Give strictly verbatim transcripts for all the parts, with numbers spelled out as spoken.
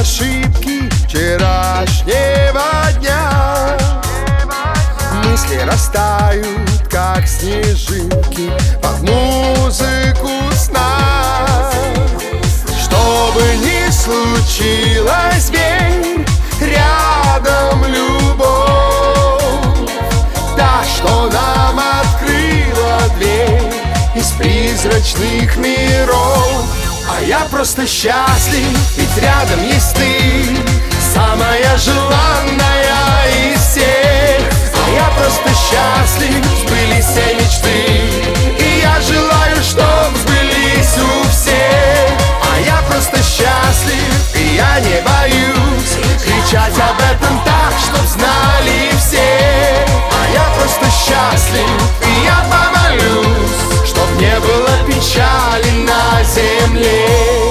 ошибки вчерашнего дня. Мысли растают, как снежинки, под музыку сна. Что бы ни случилось, верь, рядом любовь, та, что нам открыла дверь из призрачных миров. А я просто счастлив, ведь рядом есть ты, самая желанная из всех. А я просто счастлив, сбылись все мечты, и я желаю, чтоб сбылись у всех. А я просто счастлив, и я не боюсь кричать об этом так, чтоб знали все. А я просто счастлив, и я помолюсь, чтоб не было печали на земле.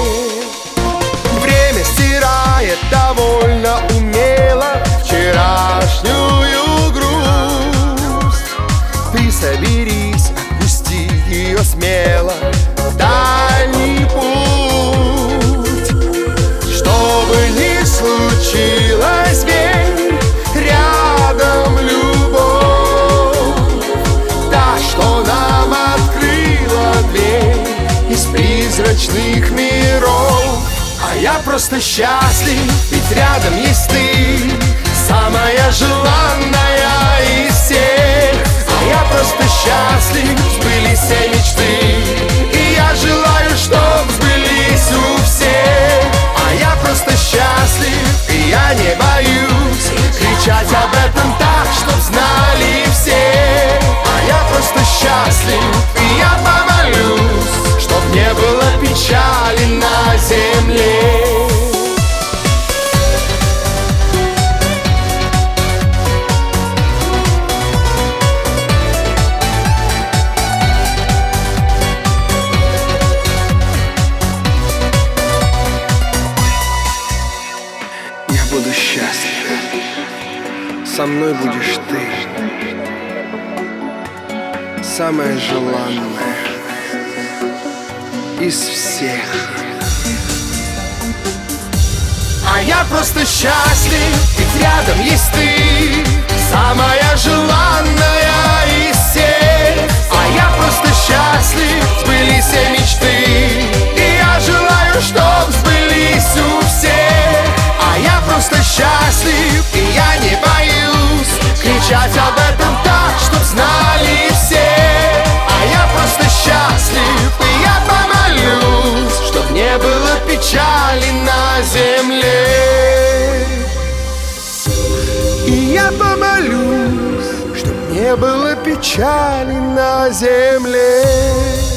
Время стирает довольно умело вчерашнюю грусть. Ты соберись, отпусти ее смело в дальний путь. Что бы ни случилось, верь, рядом любовь, та, что нам открыла дверь из призрачных миров. А я просто счастлив, ведь рядом есть ты, самая желанная из всех. А я просто счастлив, сбылись все мечты, и я желаю, чтоб сбылись у всех. А я просто счастлив, и я не боюсь кричать об этом так, чтоб знали все. А я просто счастлив, и я помолюсь, чтоб не было печали на земле. Я буду счастлив, со мной будешь ты, самая желанная из всех. А я просто счастлив, ведь рядом есть ты, самая желанная из всех. А я просто счастлив, сбылись все мечты, и я желаю, чтоб сбылись у всех. А я просто счастлив, и я не боюсь кричать об этом так, чтоб знали все. А я просто счастлив, и я помолюсь, чтоб не было печали на земле. И я помолюсь, чтоб не было печали на земле.